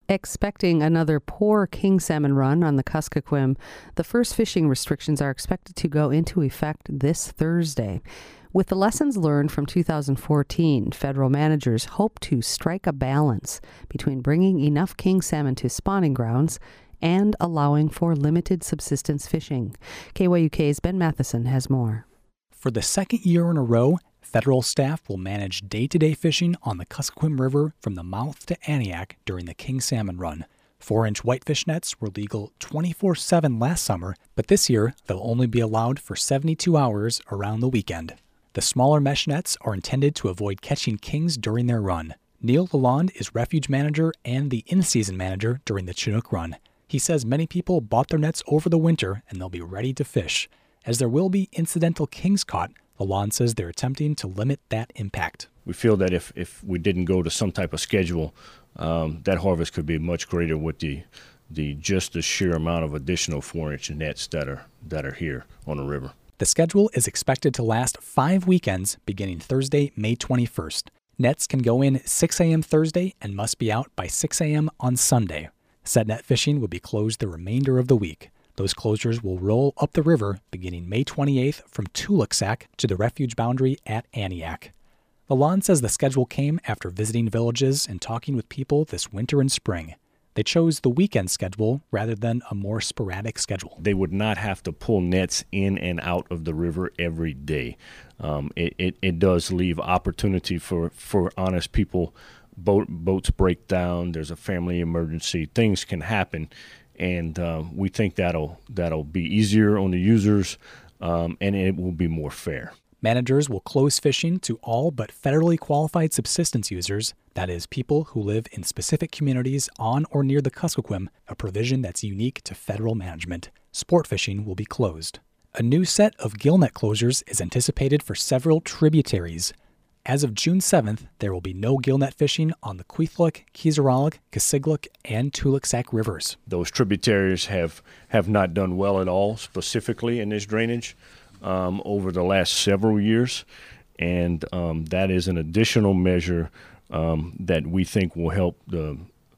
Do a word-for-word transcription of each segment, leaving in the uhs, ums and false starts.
Expecting another poor king salmon run on the Kuskokwim, the first fishing restrictions are expected to go into effect this Thursday. With the lessons learned from two thousand fourteen, federal managers hope to strike a balance between bringing enough king salmon to spawning grounds and allowing for limited subsistence fishing. K Y U K's Ben Matheson has more. For the second year in a row, federal staff will manage day-to-day fishing on the Kuskokwim River from the mouth to Aniak during the king salmon run. Four-inch whitefish nets were legal twenty-four seven last summer, but this year they'll only be allowed for seventy-two hours around the weekend. The smaller mesh nets are intended to avoid catching kings during their run. Neil Lalonde is refuge manager and the in-season manager during the Chinook run. He says many people bought their nets over the winter and they'll be ready to fish. As there will be incidental kings caught, Lalonde says they're attempting to limit that impact. We feel that if, if we didn't go to some type of schedule, um, that harvest could be much greater with the the just the sheer amount of additional four-inch nets that are that are here on the river. The schedule is expected to last five weekends beginning Thursday, May twenty-first. Nets can go in six a.m. Thursday and must be out by six a.m. on Sunday. Set net fishing will be closed the remainder of the week. Those closures will roll up the river beginning May twenty-eighth from Tuluksak to the refuge boundary at Aniak. Lalonde says the schedule came after visiting villages and talking with people this winter and spring. They chose the weekend schedule rather than a more sporadic schedule. They would not have to pull nets in and out of the river every day. Um, it, it, it does leave opportunity for, for honest people. Boat, boats break down, there's a family emergency, things can happen. And uh, we think that'll that'll be easier on the users, um, and it will be more fair. Managers will close fishing to all but federally qualified subsistence users, that is, people who live in specific communities on or near the Kuskokwim, a provision that's unique to federal management. Sport fishing will be closed. A new set of gillnet closures is anticipated for several tributaries. As of June seventh, there will be no gillnet fishing on the Kwethluk, Kizaraluk, Kasigluk, and Tuluksak rivers. Those tributaries have, have not done well at all, specifically in this drainage, um, over the last several years, and um, that is an additional measure um, that we think will help the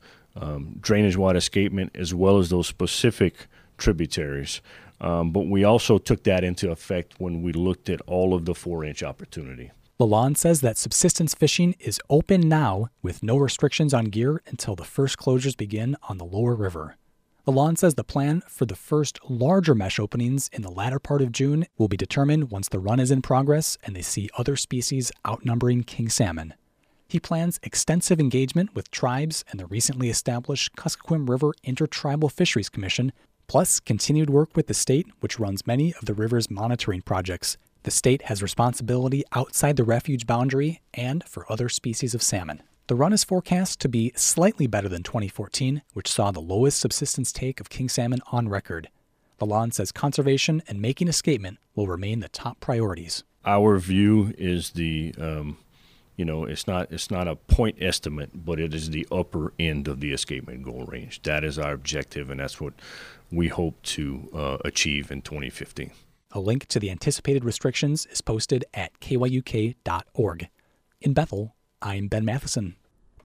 um, drainage-wide escapement as well as those specific tributaries. Um, but we also took that into effect when we looked at all of the four-inch opportunity. Lalonde says that subsistence fishing is open now with no restrictions on gear until the first closures begin on the lower river. Lalonde says the plan for the first larger mesh openings in the latter part of June will be determined once the run is in progress and they see other species outnumbering king salmon. He plans extensive engagement with tribes and the recently established Kuskokwim River Intertribal Fisheries Commission, plus continued work with the state, which runs many of the river's monitoring projects. The state has responsibility outside the refuge boundary and for other species of salmon. The run is forecast to be slightly better than twenty fourteen, which saw the lowest subsistence take of king salmon on record. Lalonde says conservation and making escapement will remain the top priorities. Our view is the, um, you know, it's not it's not a point estimate, but it is the upper end of the escapement goal range. That is our objective, and that's what we hope to uh, achieve in twenty fifteen. A link to the anticipated restrictions is posted at K Y U K dot org. In Bethel, I'm Ben Matheson.